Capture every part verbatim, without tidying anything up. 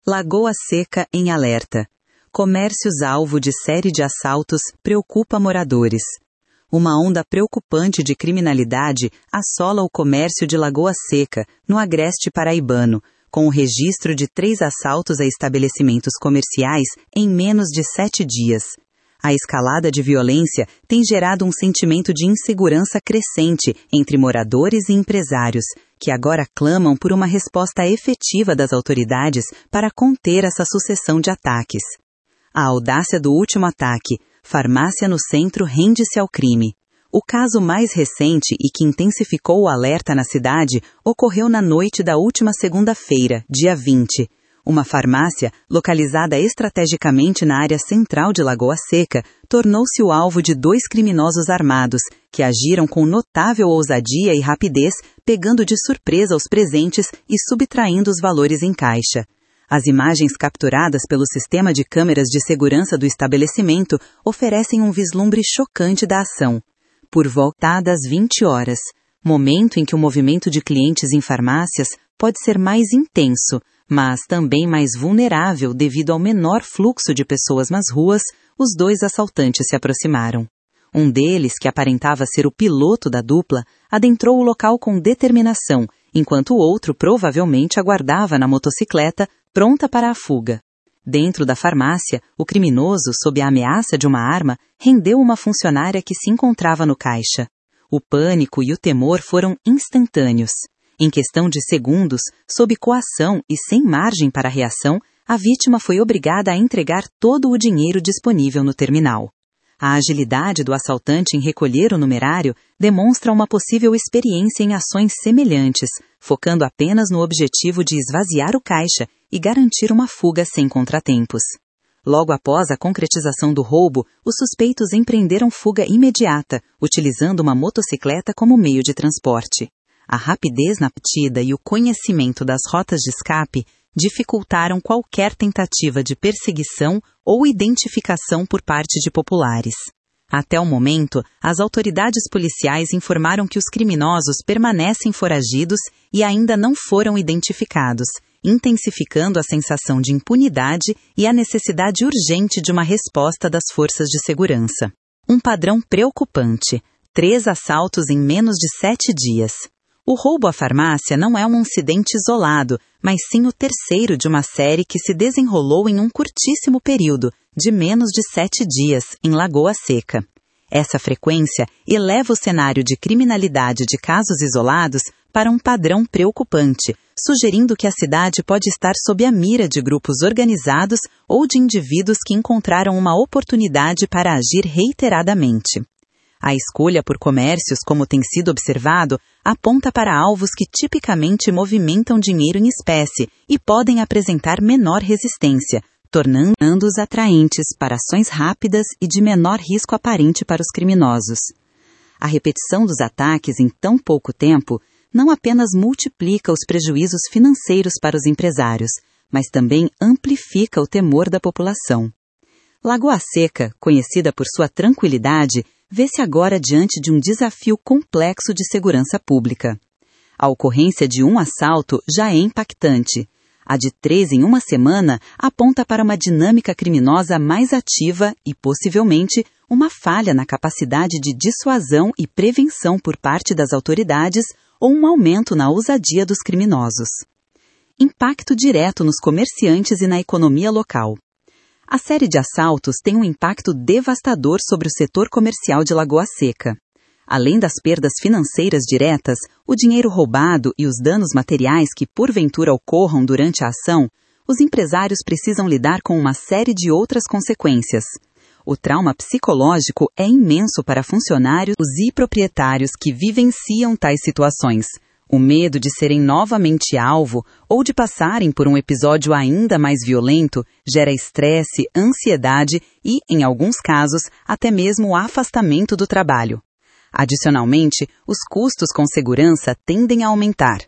Lagoa Seca em alerta. Comércios alvo de série de assaltos preocupa moradores. Uma onda preocupante de criminalidade assola o comércio de Lagoa Seca, no agreste paraibano, com o registro de três assaltos a estabelecimentos comerciais em menos de sete dias. A escalada de violência tem gerado um sentimento de insegurança crescente entre moradores e empresários, que agora clamam por uma resposta efetiva das autoridades para conter essa sucessão de ataques. A audácia do último ataque, farmácia no centro rende-se ao crime. O caso mais recente e que intensificou o alerta na cidade ocorreu na noite da última segunda-feira, dia vinte. Uma farmácia, localizada estrategicamente na área central de Lagoa Seca, tornou-se o alvo de dois criminosos armados, que agiram com notável ousadia e rapidez, pegando de surpresa os presentes e subtraindo os valores em caixa. As imagens capturadas pelo sistema de câmeras de segurança do estabelecimento oferecem um vislumbre chocante da ação. Por volta das vinte horas, momento em que o movimento de clientes em farmácias pode ser mais intenso, mas também mais vulnerável devido ao menor fluxo de pessoas nas ruas, os dois assaltantes se aproximaram. Um deles, que aparentava ser o piloto da dupla, adentrou o local com determinação, enquanto o outro provavelmente aguardava na motocicleta, pronta para a fuga. Dentro da farmácia, o criminoso, sob a ameaça de uma arma, rendeu uma funcionária que se encontrava no caixa. O pânico e o temor foram instantâneos. Em questão de segundos, sob coação e sem margem para reação, a vítima foi obrigada a entregar todo o dinheiro disponível no terminal. A agilidade do assaltante em recolher o numerário demonstra uma possível experiência em ações semelhantes, focando apenas no objetivo de esvaziar o caixa e garantir uma fuga sem contratempos. Logo após a concretização do roubo, os suspeitos empreenderam fuga imediata, utilizando uma motocicleta como meio de transporte. A rapidez na partida e o conhecimento das rotas de escape dificultaram qualquer tentativa de perseguição ou identificação por parte de populares. Até o momento, as autoridades policiais informaram que os criminosos permanecem foragidos e ainda não foram identificados, intensificando a sensação de impunidade e a necessidade urgente de uma resposta das forças de segurança. Um padrão preocupante: três assaltos em menos de sete dias. O roubo à farmácia não é um incidente isolado, mas sim o terceiro de uma série que se desenrolou em um curtíssimo período, de menos de sete dias, em Lagoa Seca. Essa frequência eleva o cenário de criminalidade de casos isolados para um padrão preocupante, sugerindo que a cidade pode estar sob a mira de grupos organizados ou de indivíduos que encontraram uma oportunidade para agir reiteradamente. A escolha por comércios, como tem sido observado, aponta para alvos que tipicamente movimentam dinheiro em espécie e podem apresentar menor resistência, tornando-os atraentes para ações rápidas e de menor risco aparente para os criminosos. A repetição dos ataques em tão pouco tempo não apenas multiplica os prejuízos financeiros para os empresários, mas também amplifica o temor da população. Lagoa Seca, conhecida por sua tranquilidade, vê-se agora diante de um desafio complexo de segurança pública. A ocorrência de um assalto já é impactante. A de três em uma semana aponta para uma dinâmica criminosa mais ativa e, possivelmente, uma falha na capacidade de dissuasão e prevenção por parte das autoridades ou um aumento na ousadia dos criminosos. Impacto direto nos comerciantes e na economia local. A série de assaltos tem um impacto devastador sobre o setor comercial de Lagoa Seca. Além das perdas financeiras diretas, o dinheiro roubado e os danos materiais que porventura ocorram durante a ação, os empresários precisam lidar com uma série de outras consequências. O trauma psicológico é imenso para funcionários e proprietários que vivenciam tais situações. O medo de serem novamente alvo ou de passarem por um episódio ainda mais violento gera estresse, ansiedade e, em alguns casos, até mesmo o afastamento do trabalho. Adicionalmente, os custos com segurança tendem a aumentar.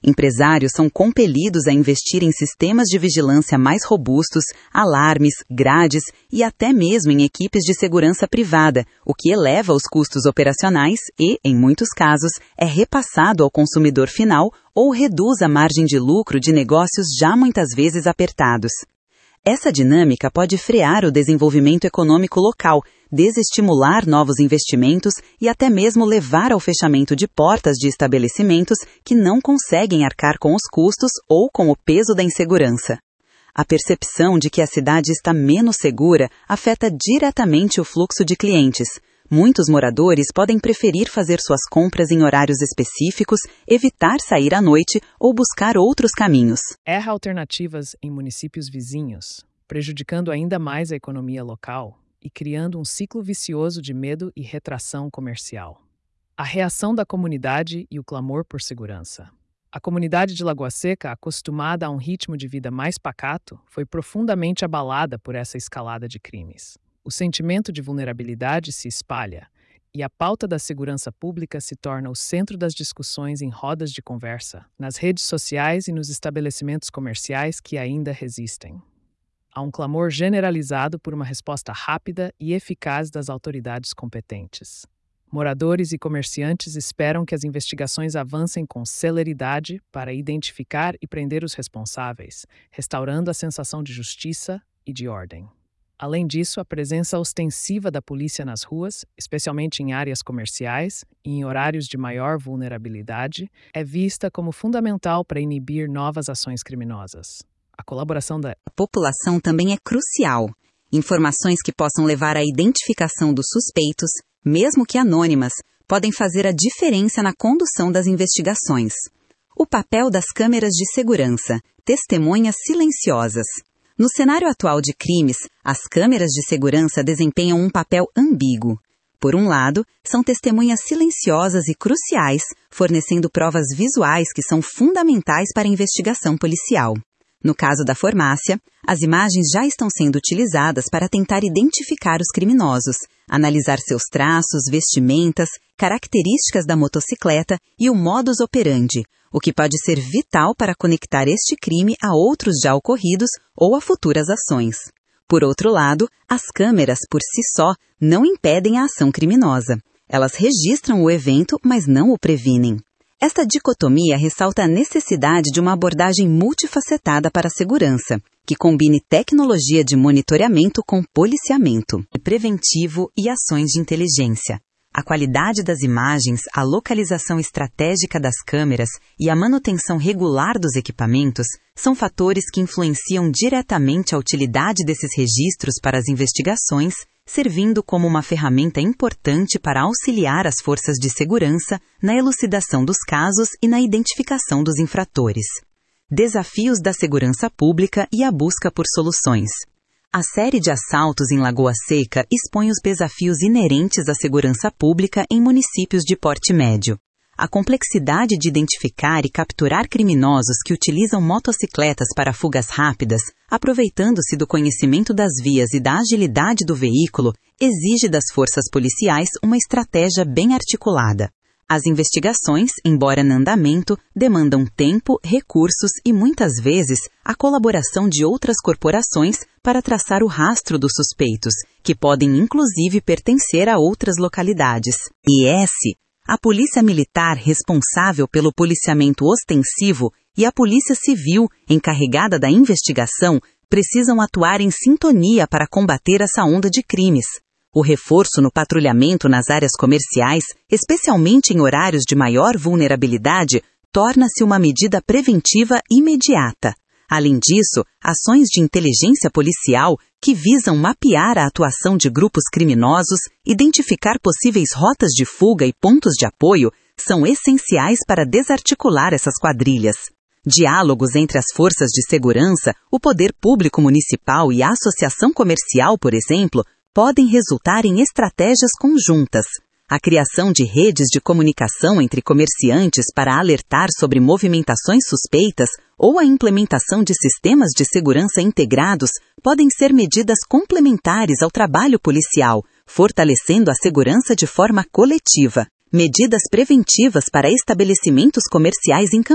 Empresários são compelidos a investir em sistemas de vigilância mais robustos, alarmes, grades e até mesmo em equipes de segurança privada, o que eleva os custos operacionais e, em muitos casos, é repassado ao consumidor final ou reduz a margem de lucro de negócios já muitas vezes apertados. Essa dinâmica pode frear o desenvolvimento econômico local, desestimular novos investimentos e até mesmo levar ao fechamento de portas de estabelecimentos que não conseguem arcar com os custos ou com o peso da insegurança. A percepção de que a cidade está menos segura afeta diretamente o fluxo de clientes. Muitos moradores podem preferir fazer suas compras em horários específicos, evitar sair à noite ou buscar outros caminhos. Erra alternativas em municípios vizinhos, prejudicando ainda mais a economia local e criando um ciclo vicioso de medo e retração comercial. A reação da comunidade e o clamor por segurança. A comunidade de Lagoa Seca, acostumada a um ritmo de vida mais pacato, foi profundamente abalada por essa escalada de crimes. O sentimento de vulnerabilidade se espalha e a pauta da segurança pública se torna o centro das discussões em rodas de conversa, nas redes sociais e nos estabelecimentos comerciais que ainda resistem. Há um clamor generalizado por uma resposta rápida e eficaz das autoridades competentes. Moradores e comerciantes esperam que as investigações avancem com celeridade para identificar e prender os responsáveis, restaurando a sensação de justiça e de ordem. Além disso, a presença ostensiva da polícia nas ruas, especialmente em áreas comerciais e em horários de maior vulnerabilidade, é vista como fundamental para inibir novas ações criminosas. A colaboração da população também é crucial. Informações que possam levar à identificação dos suspeitos, mesmo que anônimas, podem fazer a diferença na condução das investigações. O papel das câmeras de segurança, testemunhas silenciosas. No cenário atual de crimes, as câmeras de segurança desempenham um papel ambíguo. Por um lado, são testemunhas silenciosas e cruciais, fornecendo provas visuais que são fundamentais para a investigação policial. No caso da farmácia, as imagens já estão sendo utilizadas para tentar identificar os criminosos, analisar seus traços, vestimentas, características da motocicleta e o modus operandi, o que pode ser vital para conectar este crime a outros já ocorridos ou a futuras ações. Por outro lado, as câmeras, por si só, não impedem a ação criminosa. Elas registram o evento, mas não o previnem. Esta dicotomia ressalta a necessidade de uma abordagem multifacetada para a segurança, que combine tecnologia de monitoramento com policiamento, preventivo e ações de inteligência. A qualidade das imagens, a localização estratégica das câmeras e a manutenção regular dos equipamentos são fatores que influenciam diretamente a utilidade desses registros para as investigações, servindo como uma ferramenta importante para auxiliar as forças de segurança na elucidação dos casos e na identificação dos infratores. Desafios da segurança pública e a busca por soluções. A série de assaltos em Lagoa Seca expõe os desafios inerentes à segurança pública em municípios de porte médio. A complexidade de identificar e capturar criminosos que utilizam motocicletas para fugas rápidas, aproveitando-se do conhecimento das vias e da agilidade do veículo, exige das forças policiais uma estratégia bem articulada. As investigações, embora em andamento, demandam tempo, recursos e, muitas vezes, a colaboração de outras corporações para traçar o rastro dos suspeitos, que podem inclusive pertencer a outras localidades. I S, a Polícia Militar responsável pelo policiamento ostensivo e a Polícia Civil, encarregada da investigação, precisam atuar em sintonia para combater essa onda de crimes. O reforço no patrulhamento nas áreas comerciais, especialmente em horários de maior vulnerabilidade, torna-se uma medida preventiva imediata. Além disso, ações de inteligência policial que visam mapear a atuação de grupos criminosos, identificar possíveis rotas de fuga e pontos de apoio, são essenciais para desarticular essas quadrilhas. Diálogos entre as forças de segurança, o poder público municipal e a associação comercial, por exemplo, podem resultar em estratégias conjuntas. A criação de redes de comunicação entre comerciantes para alertar sobre movimentações suspeitas ou a implementação de sistemas de segurança integrados podem ser medidas complementares ao trabalho policial, fortalecendo a segurança de forma coletiva. Medidas preventivas para estabelecimentos comerciais em Campinas.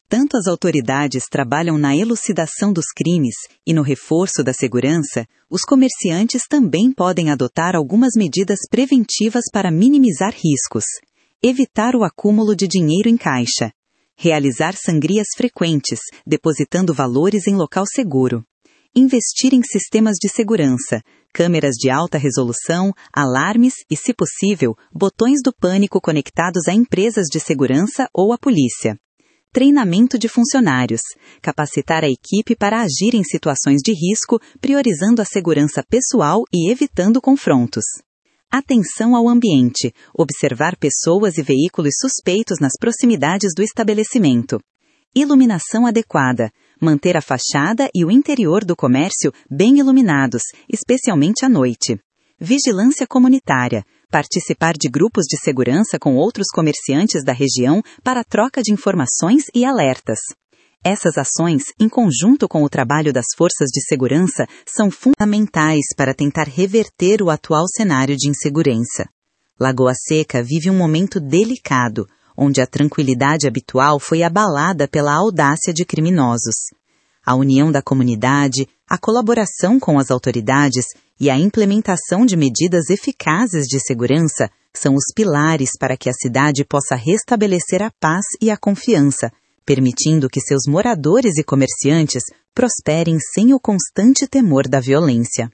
Enquanto as autoridades trabalham na elucidação dos crimes e no reforço da segurança, os comerciantes também podem adotar algumas medidas preventivas para minimizar riscos. Evitar o acúmulo de dinheiro em caixa. Realizar sangrias frequentes, depositando valores em local seguro. Investir em sistemas de segurança, câmeras de alta resolução, alarmes e, se possível, botões do pânico conectados a empresas de segurança ou à polícia. Treinamento de funcionários. Capacitar a equipe para agir em situações de risco, priorizando a segurança pessoal e evitando confrontos. Atenção ao ambiente. Observar pessoas e veículos suspeitos nas proximidades do estabelecimento. Iluminação adequada. Manter a fachada e o interior do comércio bem iluminados, especialmente à noite. Vigilância comunitária. Participar de grupos de segurança com outros comerciantes da região para troca de informações e alertas. Essas ações, em conjunto com o trabalho das forças de segurança, são fundamentais para tentar reverter o atual cenário de insegurança. Lagoa Seca vive um momento delicado, onde a tranquilidade habitual foi abalada pela audácia de criminosos. A união da comunidade, a colaboração com as autoridades e a implementação de medidas eficazes de segurança são os pilares para que a cidade possa restabelecer a paz e a confiança, permitindo que seus moradores e comerciantes prosperem sem o constante temor da violência.